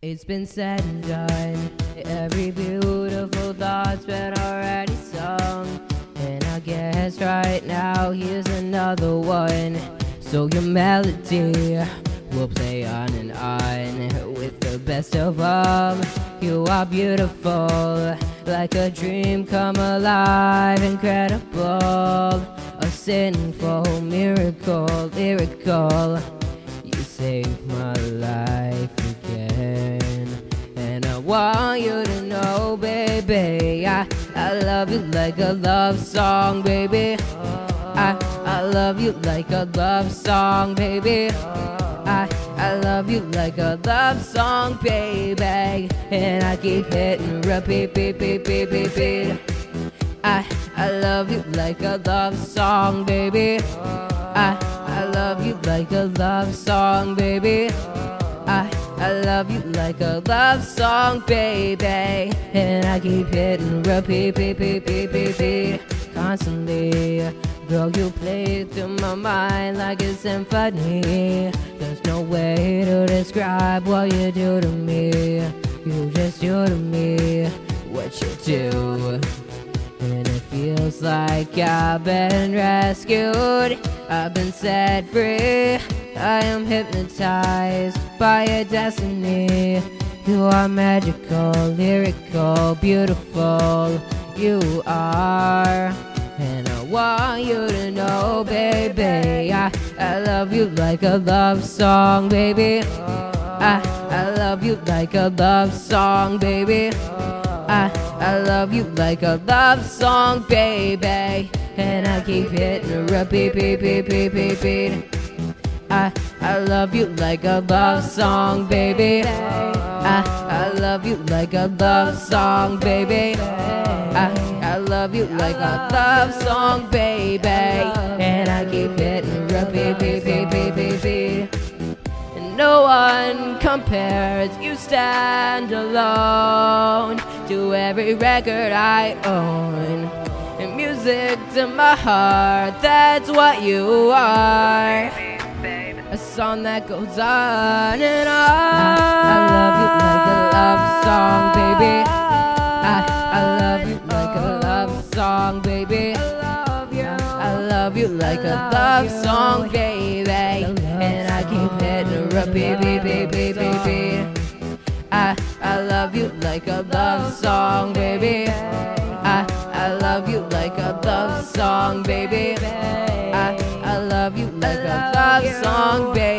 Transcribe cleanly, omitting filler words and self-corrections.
It's been said and done. Every beautiful thought's been already sung. And I guess right now here's another one. So your melody will play on and on with the best of them. You are beautiful, like a dream come alive, incredible, a sinful miracle, lyrical. You saved my life again, and I want you to know, baby, I love you like a love song, baby. I love you like a love song, baby. I love you like a love song, baby. And I keep hitting repeat, beat, beat, beat, beat, beat. I love you like a love song, baby. I love you like a love song, baby. I love you like a love song, baby. And I keep hitting repeat, beat, beat, beat, beat, beat. Constantly, girl, you play through my mind like a symphony. There's no way to describe what you do to me. You just do to me what you do. And it feels like I've been rescued, I've been set free. I am hypnotized by your destiny. You are magical, lyrical, beautiful. You are. And I want you to know, baby, I love you like a love song, baby. I love you like a love song, baby. I love you like a love song, baby. And I keep hitting repeat, beat, beat, beat, beat, beat. I love you like a love song, baby. I love you like a love song, baby. I love you like a love song, baby. And I keep hitting repeat, beat, beat, beat, beat, beat. And no one compares, you stand alone to every record I own. And music to my heart, that's what you are. A song that goes on and on. I love you like a love song, baby. I love you like a love song, baby. I love you like a love song, baby. And I keep hitting repeat, beat, beat, beat, beat, beat. I love you like a love song, baby. I love you like a love song, baby. I love you like a love song, baby.